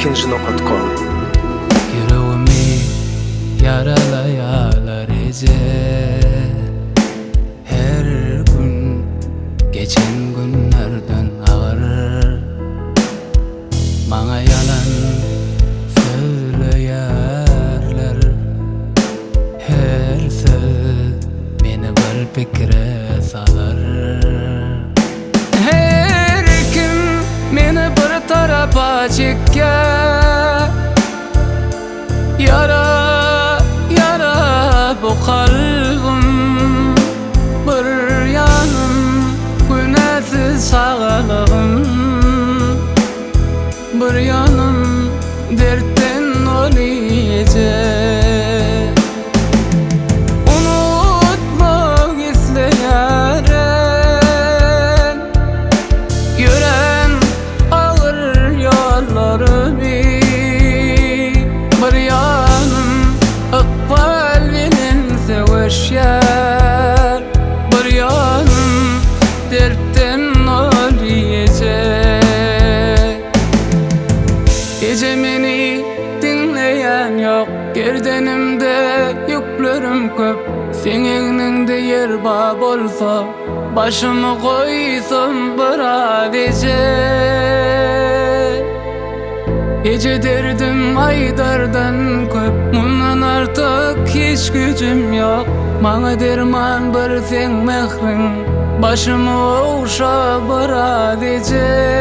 ikinci.com. Yüreğimi yaralayalar her gün, geçen günlerden ağır. Bana yalan söyleyerler, her söz beni bir fikre salar. Her kim beni bir tarafa çeker, yara yara bu kalbim, bir yanım günahsız sağlığım, bir yanım dertten olacak. Unutmak isteyen gören ağır yollarımı, bir yanım ıkbal benim sevişer, bir yanım dertten olacak. Gece beni dinleyen yok, gerdenimde yüklerim köp. Seninle yer bağ bolsa, başımı koysam bir adece. Gece derdim aydardan köp, bundan artık hiç gücüm yok. Bana derman bir sen mehrin, başımı okşa bir adece.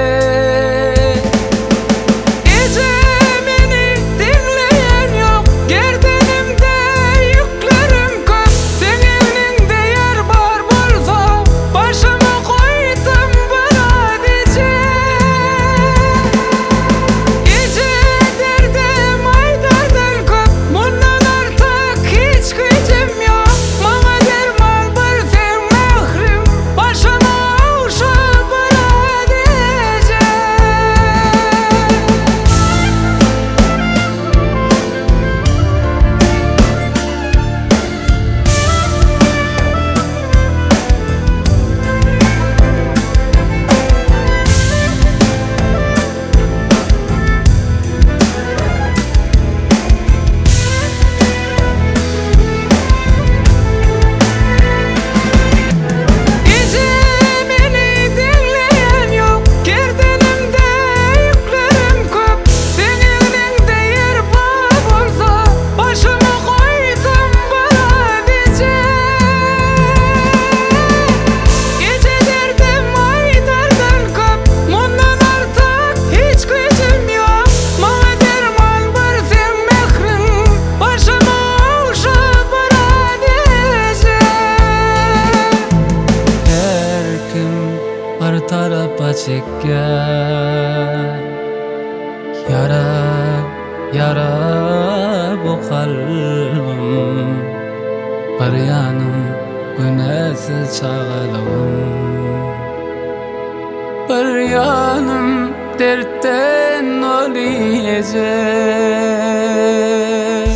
Bir tarafa çeker, yara yara bu kalbim, bir yanım günahsız çağalım, bir yanım dertten olacak.